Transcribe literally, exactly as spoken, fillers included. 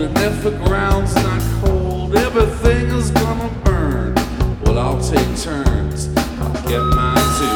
And if the ground's not cold, everything is